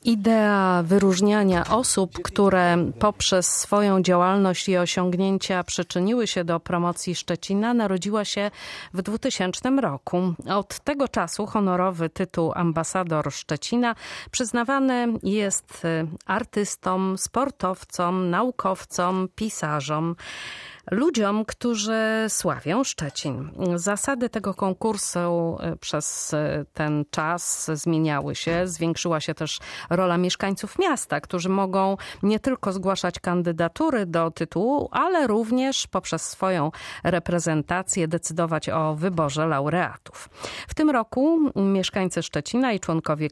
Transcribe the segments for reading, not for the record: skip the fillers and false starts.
Idea wyróżniania osób, które poprzez swoją działalność i osiągnięcia przyczyniły się do promocji Szczecina, narodziła się w 2000 roku. Od tego czasu honorowy tytuł ambasador Szczecina przyznawany jest artystom, sportowcom, naukowcom, pisarzom, ludziom, którzy sławią Szczecin. Zasady tego konkursu przez ten czas zmieniały się. Zwiększyła się też rola mieszkańców miasta, którzy mogą nie tylko zgłaszać kandydatury do tytułu, ale również poprzez swoją reprezentację decydować o wyborze laureatów. W tym roku mieszkańcy Szczecina i członkowie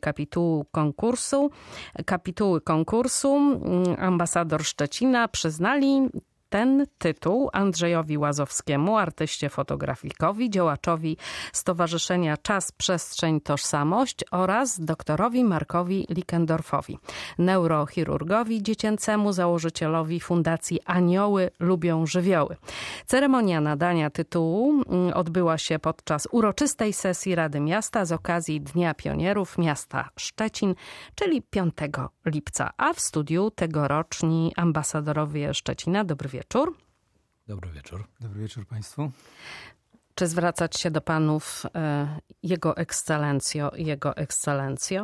kapituły konkursu ambasador Szczecina przyznali ten tytuł Andrzejowi Łazowskiemu, artyście fotografikowi, działaczowi Stowarzyszenia Czas, Przestrzeń, Tożsamość oraz doktorowi Markowi Likendorfowi, neurochirurgowi dziecięcemu, założycielowi Fundacji Anioły Lubią Żywioły. Ceremonia nadania tytułu odbyła się podczas uroczystej sesji Rady Miasta z okazji Dnia Pionierów Miasta Szczecin, czyli 5 lipca, a w studiu tegoroczni ambasadorowie Szczecina. Dobry wieczór. Dobry wieczór. Dobry wieczór Państwu. Czy zwracać się do panów Jego Ekscelencjo i Jego Ekscelencjo?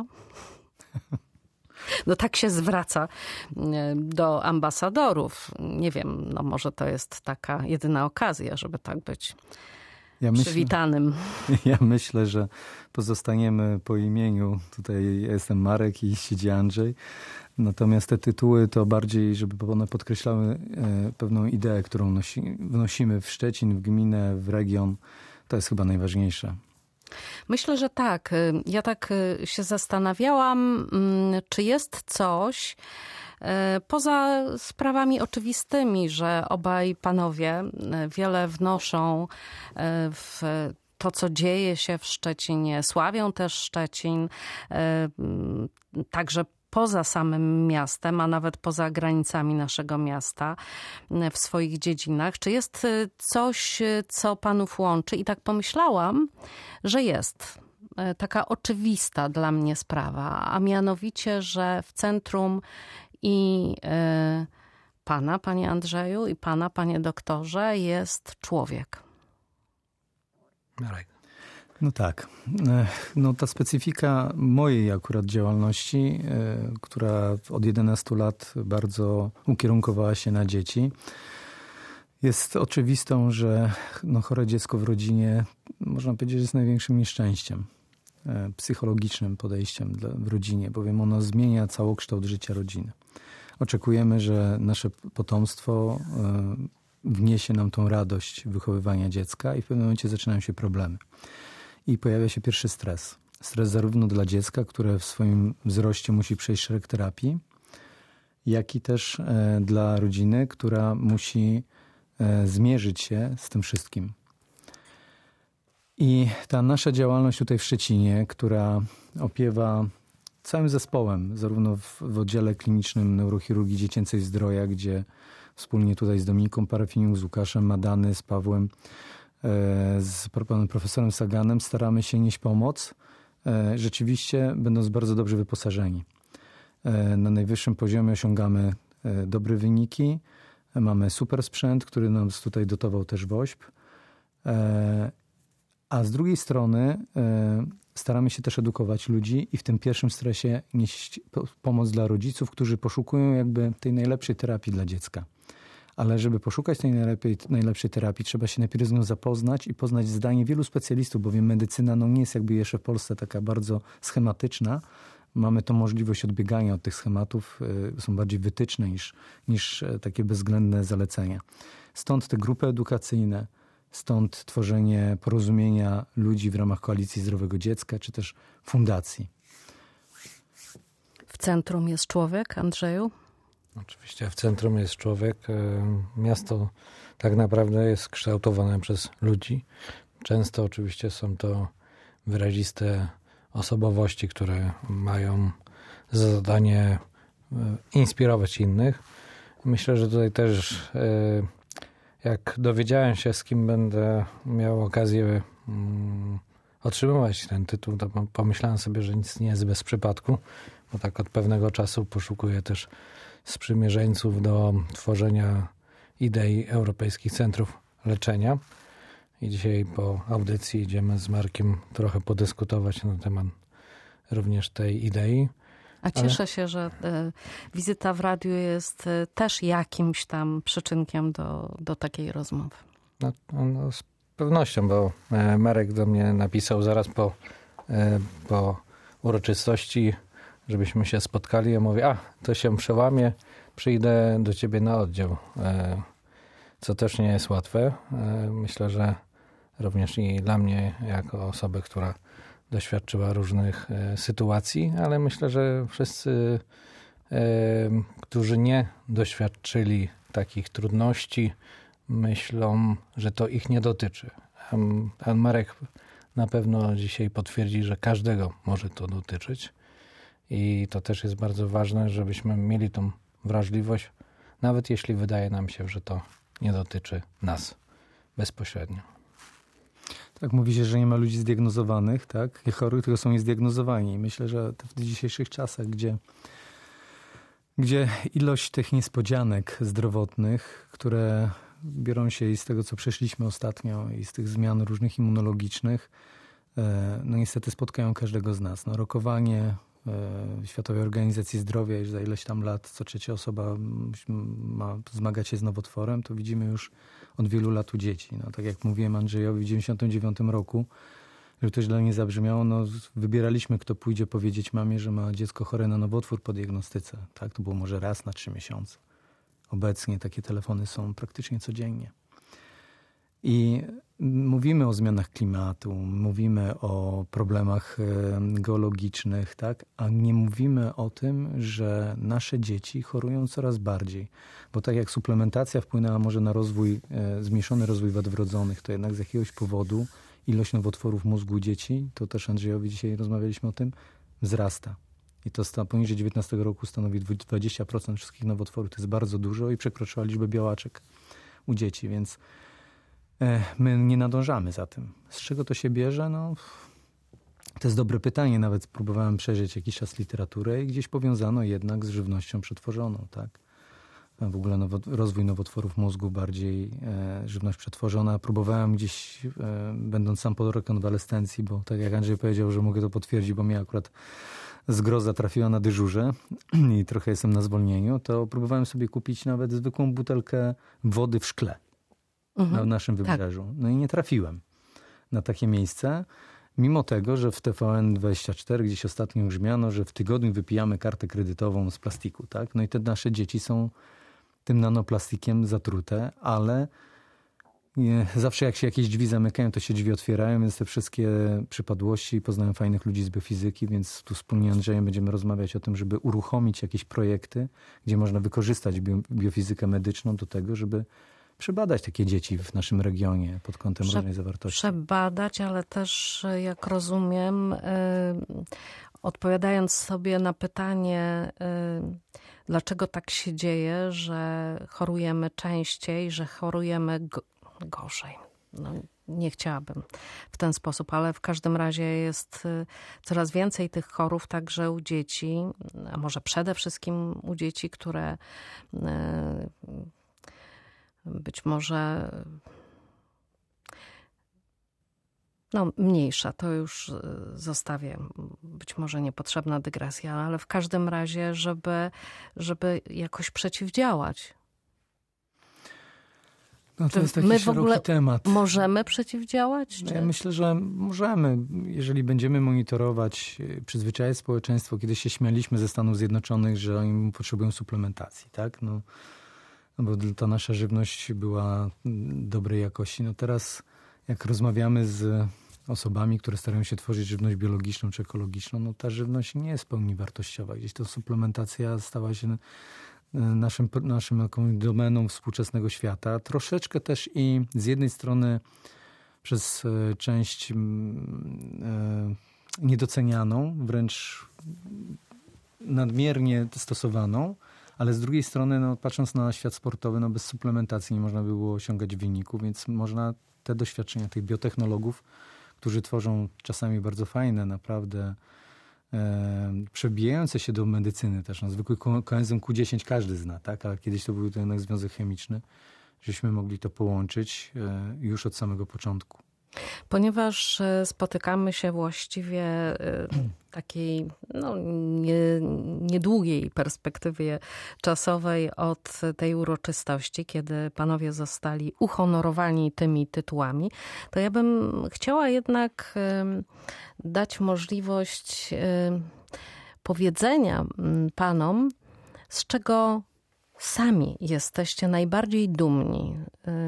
No tak się zwraca do ambasadorów. Nie wiem, no może to jest taka jedyna okazja, żeby tak być przywitanym. Ja myślę, że pozostaniemy po imieniu. Tutaj jestem Marek i siedzi Andrzej. Natomiast te tytuły to bardziej, żeby one podkreślały pewną ideę, którą wnosimy w Szczecin, w gminę, w region. To jest chyba najważniejsze. Myślę, że tak. Ja tak się zastanawiałam, czy jest coś poza sprawami oczywistymi, że obaj panowie wiele wnoszą w to, co dzieje się w Szczecinie, sławią też Szczecin, także poza samym miastem, a nawet poza granicami naszego miasta, w swoich dziedzinach. Czy jest coś, co panów łączy? I tak pomyślałam, że jest taka oczywista dla mnie sprawa, a mianowicie, że w centrum i pana, panie Andrzeju, i pana, panie doktorze, jest człowiek. Marek. No tak. No ta specyfika mojej akurat działalności, która od 11 lat bardzo ukierunkowała się na dzieci, jest oczywistą, że chore dziecko w rodzinie, można powiedzieć, jest największym nieszczęściem psychologicznym podejściem w rodzinie, bowiem ono zmienia całokształt życia rodziny. Oczekujemy, że nasze potomstwo wniesie nam tą radość wychowywania dziecka i w pewnym momencie zaczynają się problemy. I pojawia się pierwszy stres. Stres zarówno dla dziecka, które w swoim wzroście musi przejść szereg terapii, jak i też dla rodziny, która musi zmierzyć się z tym wszystkim. I ta nasza działalność tutaj w Szczecinie, która opiewa całym zespołem, zarówno w oddziale klinicznym neurochirurgii dziecięcej Zdroja, gdzie wspólnie tutaj z Dominiką Parafiniuk, z Łukaszem Madany, z Pawłem, z panem profesorem Saganem staramy się nieść pomoc, rzeczywiście będąc bardzo dobrze wyposażeni. Na najwyższym poziomie osiągamy dobre wyniki, mamy super sprzęt, który nam tutaj dotował też WOŚP, a z drugiej strony staramy się też edukować ludzi i w tym pierwszym stresie nieść pomoc dla rodziców, którzy poszukują jakby tej najlepszej terapii dla dziecka. Ale żeby poszukać tej najlepszej terapii, trzeba się najpierw z nią zapoznać i poznać zdanie wielu specjalistów, bowiem medycyna nie jest jakby jeszcze w Polsce taka bardzo schematyczna. Mamy tą możliwość odbiegania od tych schematów, są bardziej wytyczne niż takie bezwzględne zalecenia. Stąd te grupy edukacyjne, stąd tworzenie porozumienia ludzi w ramach Koalicji Zdrowego Dziecka, czy też fundacji. W centrum jest człowiek, Andrzeju? Oczywiście w centrum jest człowiek. Miasto tak naprawdę jest kształtowane przez ludzi. Często oczywiście są to wyraziste osobowości, które mają za zadanie inspirować innych. Myślę, że tutaj też jak dowiedziałem się, z kim będę miał okazję otrzymywać ten tytuł, to pomyślałem sobie, że nic nie jest bez przypadku, bo tak od pewnego czasu poszukuję też sprzymierzeńców do tworzenia idei Europejskich Centrów Leczenia. I dzisiaj po audycji idziemy z Markiem trochę podyskutować na temat również tej idei. A cieszę się, że wizyta w radiu jest też jakimś tam przyczynkiem do takiej rozmowy. No, z pewnością, bo Marek do mnie napisał zaraz po uroczystości, żebyśmy się spotkali. Ja mówię, to się przełamie, przyjdę do ciebie na oddział. Co też nie jest łatwe. Myślę, że również i dla mnie, jako osoby, która doświadczyła różnych sytuacji, ale myślę, że wszyscy, którzy nie doświadczyli takich trudności, myślą, że to ich nie dotyczy. Pan Marek na pewno dzisiaj potwierdzi, że każdego może to dotyczyć. I to też jest bardzo ważne, żebyśmy mieli tą wrażliwość, nawet jeśli wydaje nam się, że to nie dotyczy nas bezpośrednio. Tak, mówi się, że nie ma ludzi zdiagnozowanych, tak? Nie chorych, tylko są niezdiagnozowani. I myślę, że w dzisiejszych czasach, gdzie ilość tych niespodzianek zdrowotnych, które biorą się i z tego, co przeszliśmy ostatnio, i z tych zmian różnych immunologicznych, no niestety spotkają każdego z nas. No, rokowanie Światowej Organizacji Zdrowia, już za ileś tam lat co trzecia osoba ma zmagać się z nowotworem, to widzimy już od wielu lat u dzieci. No, tak jak mówiłem Andrzejowi w 1999 roku, żeby to źle nie zabrzmiało, no, wybieraliśmy, kto pójdzie powiedzieć mamie, że ma dziecko chore na nowotwór po diagnostyce. Tak, to było może raz na 3 miesiące. Obecnie takie telefony są praktycznie codziennie. I mówimy o zmianach klimatu, mówimy o problemach geologicznych, tak? A nie mówimy o tym, że nasze dzieci chorują coraz bardziej. Bo tak jak suplementacja wpłynęła może na rozwój, zmniejszony rozwój wad wrodzonych, to jednak z jakiegoś powodu ilość nowotworów mózgu dzieci, to też Andrzejowi dzisiaj rozmawialiśmy o tym, wzrasta. I to poniżej 19 roku stanowi 20% wszystkich nowotworów. To jest bardzo dużo i przekroczyła liczbę białaczek u dzieci, więc my nie nadążamy za tym. Z czego to się bierze? No, to jest dobre pytanie. Nawet próbowałem przejrzeć jakiś czas literaturę i gdzieś powiązano jednak z żywnością przetworzoną, tak? W ogóle rozwój nowotworów mózgu bardziej żywność przetworzona. Próbowałem gdzieś, będąc sam po rekonwalescencji, bo tak jak Andrzej powiedział, że mogę to potwierdzić, bo mnie akurat zgroza trafiła na dyżurze i trochę jestem na zwolnieniu, to próbowałem sobie kupić nawet zwykłą butelkę wody w szkle na naszym wybrzeżu. Tak. No i nie trafiłem na takie miejsce, mimo tego, że w TVN24 gdzieś ostatnio grzmiano, że w tygodniu wypijamy kartę kredytową z plastiku. Tak? No i te nasze dzieci są tym nanoplastikiem zatrute, ale zawsze jak się jakieś drzwi zamykają, to się drzwi otwierają, więc te wszystkie przypadłości, poznałem fajnych ludzi z biofizyki, więc tu wspólnie z Andrzejem będziemy rozmawiać o tym, żeby uruchomić jakieś projekty, gdzie można wykorzystać biofizykę medyczną do tego, żeby przebadać takie dzieci w naszym regionie pod kątem różnej zawartości. Przebadać, ale też, jak rozumiem, odpowiadając sobie na pytanie, dlaczego tak się dzieje, że chorujemy częściej, że chorujemy gorzej. No, nie chciałabym w ten sposób, ale w każdym razie jest coraz więcej tych chorób także u dzieci, a może przede wszystkim u dzieci, które być może mniejsza, to już zostawię, być może niepotrzebna dygresja, ale w każdym razie, żeby jakoś przeciwdziałać. No to jest taki my w ogóle temat. Możemy przeciwdziałać? Ja myślę, że możemy, jeżeli będziemy monitorować, przyzwyczajać społeczeństwo. Kiedyś się śmialiśmy ze Stanów Zjednoczonych, że oni potrzebują suplementacji, tak? No bo ta nasza żywność była dobrej jakości. No teraz jak rozmawiamy z osobami, które starają się tworzyć żywność biologiczną czy ekologiczną, no ta żywność nie jest w pełni wartościowa. Gdzieś ta suplementacja stała się naszym jakąś domeną współczesnego świata. Troszeczkę też i z jednej strony przez część niedocenianą, wręcz nadmiernie stosowaną, ale z drugiej strony, no, patrząc na świat sportowy, bez suplementacji nie można by było osiągać wyniku, więc można te doświadczenia tych biotechnologów, którzy tworzą czasami bardzo fajne, naprawdę przebijające się do medycyny też. No, zwykły koenzym Q10 każdy zna, tak? Ale kiedyś to był to jednak związek chemiczny, żeśmy mogli to połączyć już od samego początku. Ponieważ spotykamy się właściwie takiej niedługiej perspektywie czasowej od tej uroczystości, kiedy panowie zostali uhonorowani tymi tytułami, to ja bym chciała jednak dać możliwość powiedzenia panom, z czego sami jesteście najbardziej dumni.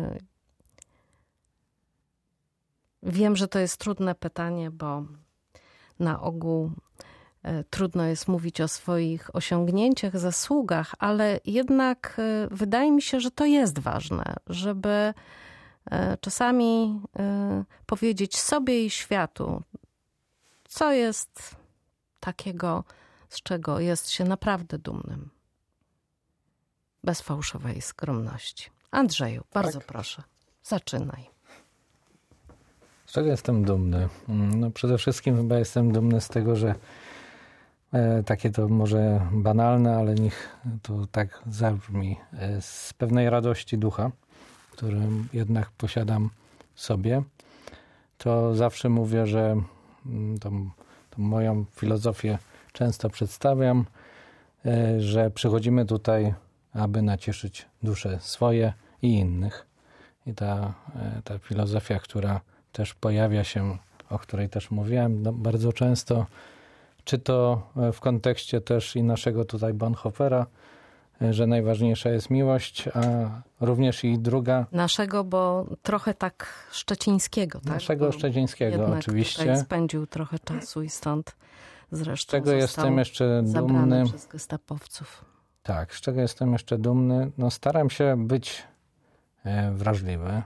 Wiem, że to jest trudne pytanie, bo na ogół trudno jest mówić o swoich osiągnięciach, zasługach, ale jednak wydaje mi się, że to jest ważne, żeby czasami powiedzieć sobie i światu, co jest takiego, z czego jest się naprawdę dumnym. Bez fałszowej skromności. Andrzeju, bardzo proszę, zaczynaj. Z czego jestem dumny? No przede wszystkim chyba jestem dumny z tego, że takie to może banalne, ale niech to tak zabrzmi, z pewnej radości ducha, którą jednak posiadam w sobie, to zawsze mówię, że tą moją filozofię często przedstawiam, że przychodzimy tutaj, aby nacieszyć dusze swoje i innych. I ta filozofia, która też pojawia się, o której też mówiłem bardzo często, czy to w kontekście też i naszego tutaj Bonhoeffera, że najważniejsza jest miłość, a również i druga. Naszego, bo trochę tak szczecińskiego. Tak? Naszego szczecińskiego oczywiście. Tutaj spędził trochę czasu i stąd zresztą z czego jestem jeszcze dumny przez gestapowców. Tak, z czego jestem jeszcze dumny? No staram się być wrażliwy.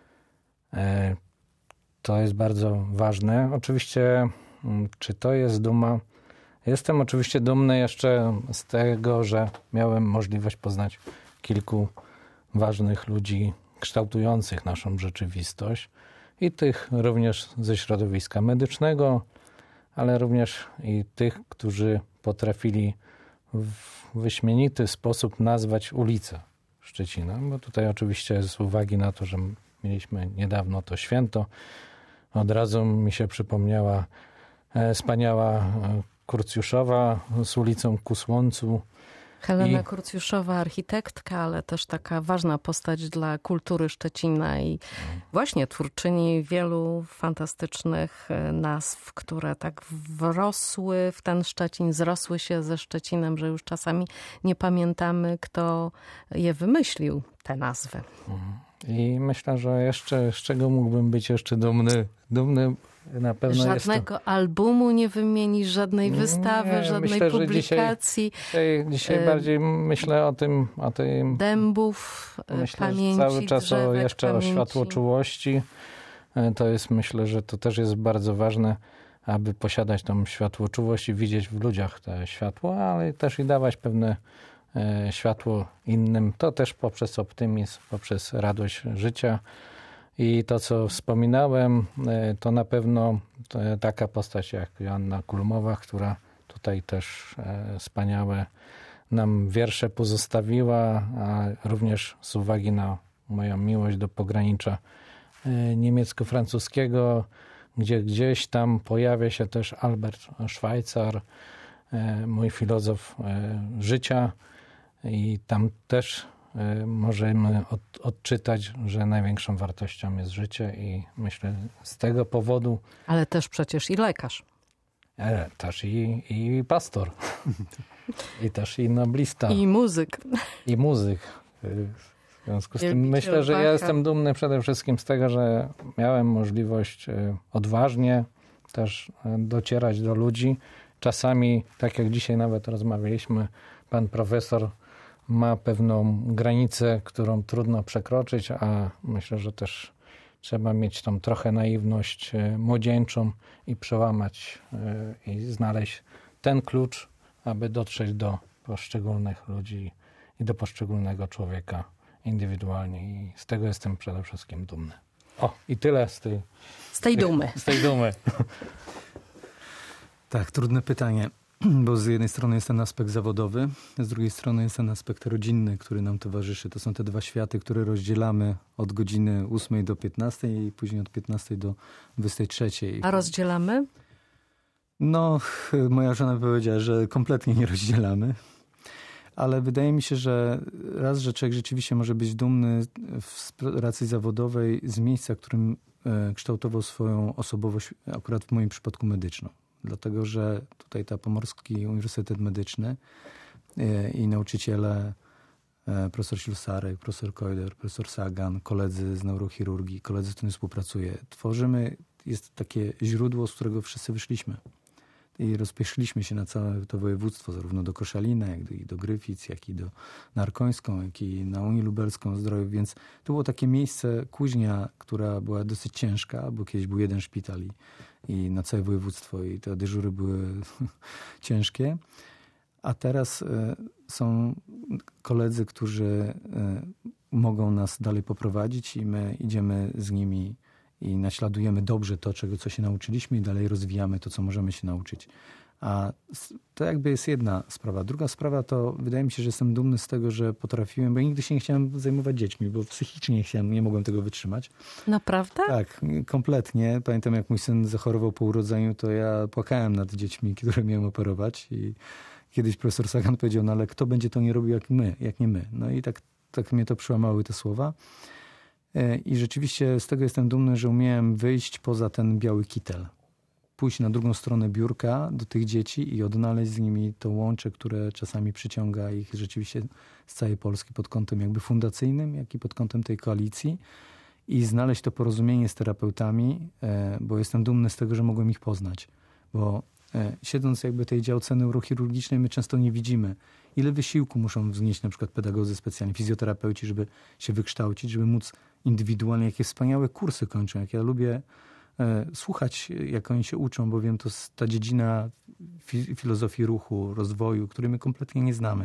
To jest bardzo ważne. Oczywiście, czy to jest duma? Jestem oczywiście dumny jeszcze z tego, że miałem możliwość poznać kilku ważnych ludzi kształtujących naszą rzeczywistość i tych również ze środowiska medycznego, ale również i tych, którzy potrafili w wyśmienity sposób nazwać ulicę Szczecina. Bo tutaj oczywiście z uwagi na to, że mieliśmy niedawno to święto, od razu mi się przypomniała wspaniała Kurcjuszowa z ulicą ku Słońcu. Helena Kurcjuszowa, architektka, ale też taka ważna postać dla kultury Szczecina i właśnie twórczyni wielu fantastycznych nazw, które tak wrosły w ten Szczecin, zrosły się ze Szczecinem, że już czasami nie pamiętamy, kto je wymyślił, te nazwy. I myślę, że jeszcze z czego mógłbym być jeszcze dumny. Dumny na pewno żadnego albumu nie wymienisz, żadnej wystawy, żadnej myślę, publikacji. Dzisiaj bardziej myślę o tym dębów, myślę, pamięci, cały czas drzewek, jeszcze pamięci. O światłoczułości. To jest, myślę, że to też jest bardzo ważne, aby posiadać tą światłoczułość i widzieć w ludziach to światło, ale też i dawać pewne światło innym. To też poprzez optymizm, poprzez radość życia. I to, co wspominałem, to na pewno taka postać jak Joanna Kulmowa, która tutaj też wspaniałe nam wiersze pozostawiła, a również z uwagi na moją miłość do pogranicza niemiecko-francuskiego, gdzie gdzieś tam pojawia się też Albert Schweitzer, mój filozof życia, i tam też możemy odczytać, że największą wartością jest życie i myślę z tego powodu... Ale też przecież i lekarz. Też i pastor. I też i noblista. I muzyk. I muzyk. W związku z tym myślę, że ja jestem dumny przede wszystkim z tego, że miałem możliwość odważnie też docierać do ludzi. Czasami, tak jak dzisiaj nawet rozmawialiśmy, pan profesor ma pewną granicę, którą trudno przekroczyć, a myślę, że też trzeba mieć tą trochę naiwność młodzieńczą i przełamać i znaleźć ten klucz, aby dotrzeć do poszczególnych ludzi i do poszczególnego człowieka indywidualnie. I z tego jestem przede wszystkim dumny. O, i tyle z tej dumy. Z tej dumy. Tak, trudne pytanie, bo z jednej strony jest ten aspekt zawodowy, z drugiej strony jest ten aspekt rodzinny, który nam towarzyszy. To są te dwa światy, które rozdzielamy od godziny 8 do 15 i później od 15 do 23. A rozdzielamy? No, moja żona powiedziała, że kompletnie nie rozdzielamy. Ale wydaje mi się, że raz, że człowiek rzeczywiście może być dumny w pracy zawodowej z miejsca, w którym kształtował swoją osobowość, akurat w moim przypadku medyczną. Dlatego, że tutaj ta Pomorski Uniwersytet Medyczny i nauczyciele, profesor Ślusarek, profesor Kojder, profesor Sagan, koledzy z neurochirurgii, koledzy, z którymi współpracuję, tworzymy, jest takie źródło, z którego wszyscy wyszliśmy. I rozpieszliśmy się na całe to województwo, zarówno do Koszalina, jak i do Gryfic, jak i na Arkońską, jak i na Unię Lubelską Zdrowiu. Więc to było takie miejsce, kuźnia, która była dosyć ciężka, bo kiedyś był jeden szpital i na całe województwo i te dyżury były ciężkie. A teraz są koledzy, którzy mogą nas dalej poprowadzić i my idziemy z nimi i naśladujemy dobrze to, co się nauczyliśmy i dalej rozwijamy to, co możemy się nauczyć. A to jakby jest jedna sprawa. Druga sprawa to wydaje mi się, że jestem dumny z tego, że potrafiłem, bo nigdy się nie chciałem zajmować dziećmi, bo psychicznie nie mogłem tego wytrzymać. Naprawdę? Tak, kompletnie. Pamiętam, jak mój syn zachorował po urodzeniu, to ja płakałem nad dziećmi, które miałem operować i kiedyś profesor Sagan powiedział, no ale kto będzie to nie robił jak nie my. No i tak mnie to przełamały te słowa. I rzeczywiście z tego jestem dumny, że umiałem wyjść poza ten biały kitel. Pójść na drugą stronę biurka do tych dzieci i odnaleźć z nimi to łącze, które czasami przyciąga ich rzeczywiście z całej Polski pod kątem jakby fundacyjnym, jak i pod kątem tej koalicji i znaleźć to porozumienie z terapeutami, bo jestem dumny z tego, że mogłem ich poznać. Bo siedząc jakby tej działce neurochirurgicznej, my często nie widzimy, ile wysiłku muszą wznieść na przykład pedagodzy specjalni, fizjoterapeuci, żeby się wykształcić, żeby móc indywidualnie, jakie wspaniałe kursy kończą. Jak ja lubię słuchać, jak oni się uczą, bo wiem, to jest ta dziedzina filozofii ruchu, rozwoju, której my kompletnie nie znamy.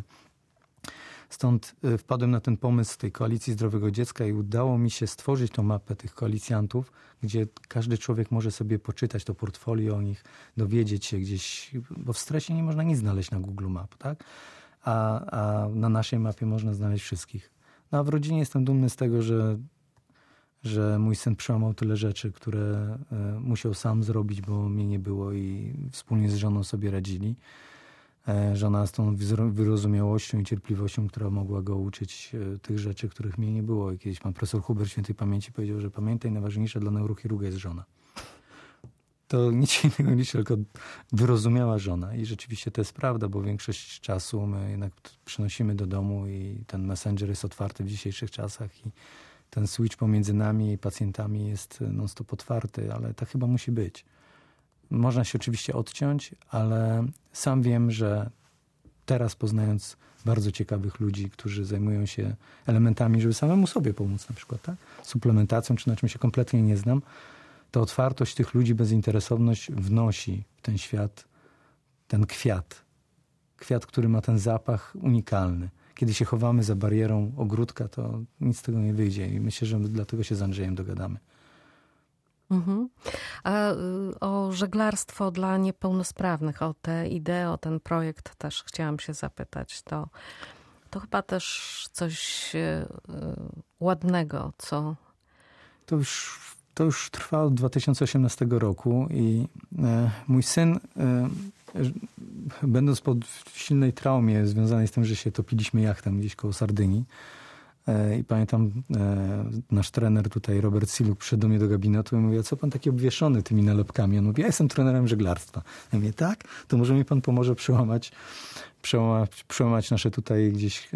Stąd wpadłem na ten pomysł tej Koalicji Zdrowego Dziecka i udało mi się stworzyć tą mapę tych koalicjantów, gdzie każdy człowiek może sobie poczytać to portfolio o nich, dowiedzieć się gdzieś, bo w stresie nie można nic znaleźć na Google Map, tak? A na naszej mapie można znaleźć wszystkich. No a w rodzinie jestem dumny z tego, że mój syn przełamał tyle rzeczy, które musiał sam zrobić, bo mnie nie było i wspólnie z żoną sobie radzili. Żona z tą wyrozumiałością i cierpliwością, która mogła go uczyć tych rzeczy, których mnie nie było. I kiedyś pan profesor Huber świętej pamięci powiedział, że pamiętaj, najważniejsza dla neurochirurga jest żona. To nic innego niż tylko wyrozumiała żona. I rzeczywiście to jest prawda, bo większość czasu my jednak przynosimy do domu i ten messenger jest otwarty w dzisiejszych czasach i ten switch pomiędzy nami i pacjentami jest non-stop otwarty, ale tak chyba musi być. Można się oczywiście odciąć, ale sam wiem, że teraz poznając bardzo ciekawych ludzi, którzy zajmują się elementami, żeby samemu sobie pomóc na przykład, tak? Suplementacją, czy na czym się kompletnie nie znam, to otwartość tych ludzi, bezinteresowność wnosi w ten świat ten kwiat. Kwiat, który ma ten zapach unikalny. Kiedy się chowamy za barierą ogródka, to nic z tego nie wyjdzie i myślę, że dlatego się z Andrzejem dogadamy. Mhm. A o żeglarstwo dla niepełnosprawnych, o tę ideę, o ten projekt też chciałam się zapytać. To chyba też coś ładnego, co... To już trwa od 2018 roku i mój syn, będąc pod silnej traumie związanej z tym, że się topiliśmy jachtem gdzieś koło Sardynii, i pamiętam, nasz trener tutaj, Robert Siluk, przyszedł do mnie do gabinetu i mówi, a co pan taki obwieszony tymi nalepkami? On mówi, ja jestem trenerem żeglarstwa. Ja mówię, tak? To może mi pan pomoże przełamać nasze tutaj gdzieś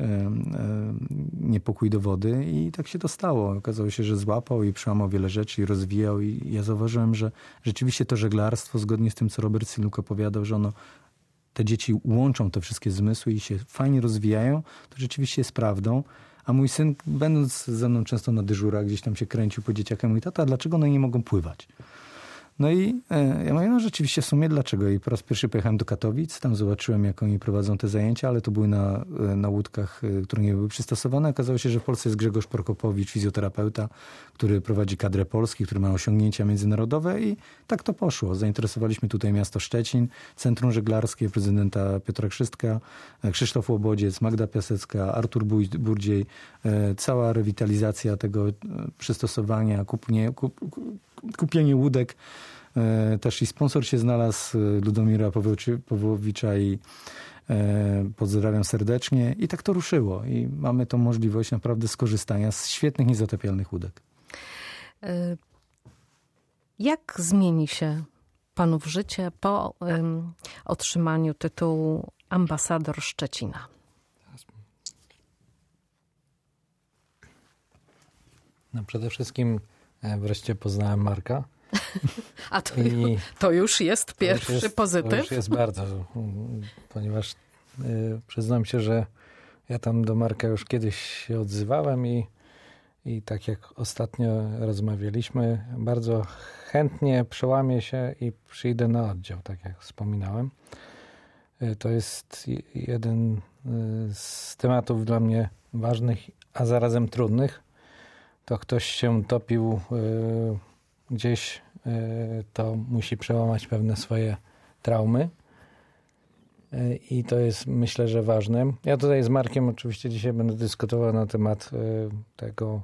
niepokój do wody. I tak się to stało. Okazało się, że złapał i przełamał wiele rzeczy i rozwijał. I ja zauważyłem, że rzeczywiście to żeglarstwo, zgodnie z tym, co Robert Siluk opowiadał, że te dzieci łączą te wszystkie zmysły i się fajnie rozwijają, to rzeczywiście jest prawdą. A mój syn, będąc ze mną często na dyżurach, gdzieś tam się kręcił po dzieciakach, mówi, tata, dlaczego one nie mogą pływać? No i ja mówię, no rzeczywiście w sumie dlaczego? I po raz pierwszy pojechałem do Katowic, tam zobaczyłem, jak oni prowadzą te zajęcia, ale to były na łódkach, które nie były przystosowane. Okazało się, że w Polsce jest Grzegorz Prokopowicz, fizjoterapeuta, który prowadzi kadrę Polski, który ma osiągnięcia międzynarodowe i tak to poszło. Zainteresowaliśmy tutaj miasto Szczecin, Centrum Żeglarskie, prezydenta Piotra Krzystka, Krzysztof Łobodziec, Magda Piasecka, Artur Burdziej, cała rewitalizacja tego przystosowania, kupienie łódek. Też i sponsor się znalazł, Ludomira Pawłowicza, i pozdrawiam serdecznie. I tak to ruszyło. I mamy tą możliwość naprawdę skorzystania z świetnych, niezatapialnych łódek. Jak zmieni się panów życie po otrzymaniu tytułu ambasador Szczecina? No przede wszystkim wreszcie poznałem Marka. A to już jest pierwszy pozytyw? To już jest bardzo, ponieważ przyznam się, że ja tam do Marka już kiedyś się odzywałem i tak jak ostatnio rozmawialiśmy, bardzo chętnie przełamię się i przyjdę na oddział, tak jak wspominałem. To jest jeden z tematów dla mnie ważnych, a zarazem trudnych. To ktoś się topił gdzieś, to musi przełamać pewne swoje traumy. I to jest, myślę, że ważne. Ja tutaj z Markiem oczywiście dzisiaj będę dyskutował na temat tego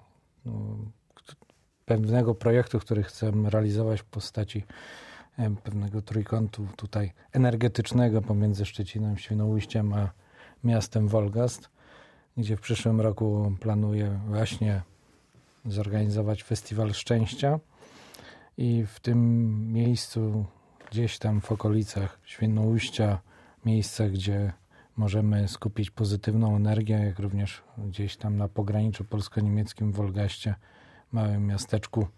pewnego projektu, który chcę realizować w postaci pewnego trójkątu tutaj energetycznego pomiędzy Szczecinem, Świnoujściem a miastem Wolgast, gdzie w przyszłym roku planuję właśnie zorganizować Festiwal Szczęścia i w tym miejscu, gdzieś tam w okolicach Świnoujścia, miejscach, gdzie możemy skupić pozytywną energię, jak również gdzieś tam na pograniczu polsko-niemieckim w Wolgaście, małym miasteczku,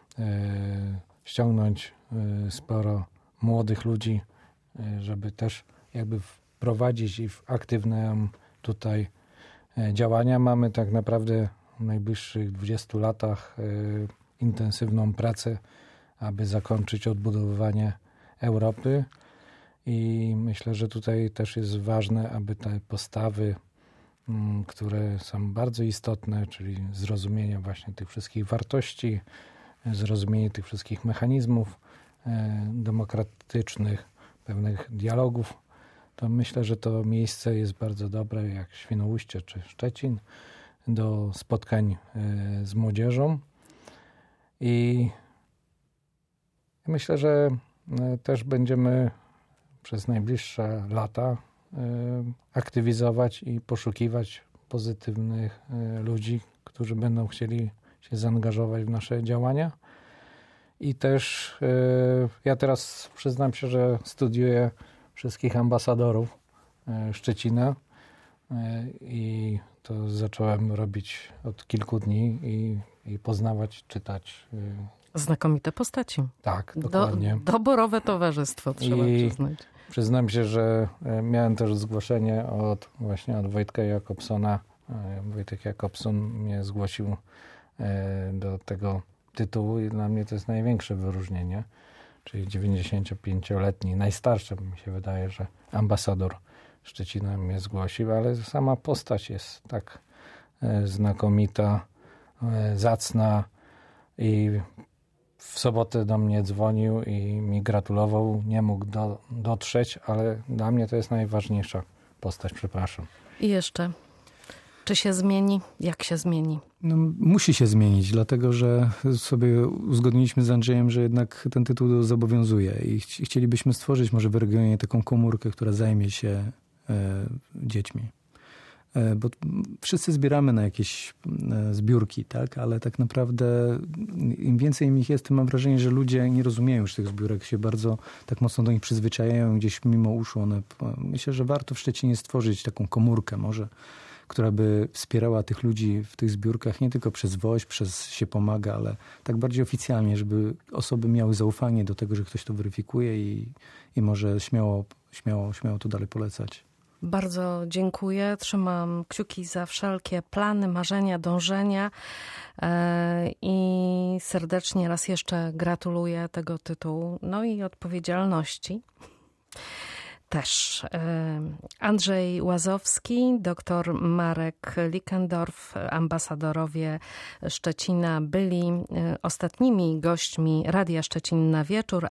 ściągnąć sporo młodych ludzi, żeby też jakby wprowadzić ich w aktywne tutaj działania. Mamy tak naprawdę w najbliższych 20 latach intensywną pracę, aby zakończyć odbudowywanie Europy. I myślę, że tutaj też jest ważne, aby te postawy, które są bardzo istotne, czyli zrozumienie właśnie tych wszystkich wartości, zrozumienie tych wszystkich mechanizmów demokratycznych, pewnych dialogów, to myślę, że to miejsce jest bardzo dobre, jak Świnoujście czy Szczecin, do spotkań z młodzieżą. I myślę, że też będziemy przez najbliższe lata aktywizować i poszukiwać pozytywnych ludzi, którzy będą chcieli się zaangażować w nasze działania. I też ja teraz przyznam się, że studiuję wszystkich ambasadorów Szczecina i to zacząłem robić od kilku dni i poznawać, czytać. Znakomite postaci. Tak, dokładnie. Doborowe towarzystwo, trzeba przyznać. Przyznam się, że miałem też zgłoszenie od Wojtka Jakobsona. Wojtek Jakobson mnie zgłosił do tego tytułu i dla mnie to jest największe wyróżnienie, czyli 95-letni, najstarszy, mi się wydaje, że ambasador Szczecina mnie zgłosił, ale sama postać jest tak znakomita, zacna i w sobotę do mnie dzwonił i mi gratulował. Nie mógł dotrzeć, ale dla mnie to jest najważniejsza postać, przepraszam. I jeszcze, czy się zmieni? Jak się zmieni? No, musi się zmienić, dlatego że sobie uzgodniliśmy z Andrzejem, że jednak ten tytuł zobowiązuje i chcielibyśmy stworzyć może w regionie taką komórkę, która zajmie się dziećmi. Bo wszyscy zbieramy na jakieś zbiórki, tak? Ale tak naprawdę im więcej ich jest, tym mam wrażenie, że ludzie nie rozumieją już tych zbiórek, się bardzo tak mocno do nich przyzwyczajają, gdzieś mimo uszu one. Myślę, że warto w Szczecinie stworzyć taką komórkę może, która by wspierała tych ludzi w tych zbiórkach nie tylko przez WOŚP, przez się pomaga, ale tak bardziej oficjalnie, żeby osoby miały zaufanie do tego, że ktoś to weryfikuje i może śmiało to dalej polecać. Bardzo dziękuję. Trzymam kciuki za wszelkie plany, marzenia, dążenia i serdecznie raz jeszcze gratuluję tego tytułu, no i odpowiedzialności. Też Andrzej Łazowski, dr Marek Likendorf, ambasadorowie Szczecina byli ostatnimi gośćmi Radia Szczecin na wieczór.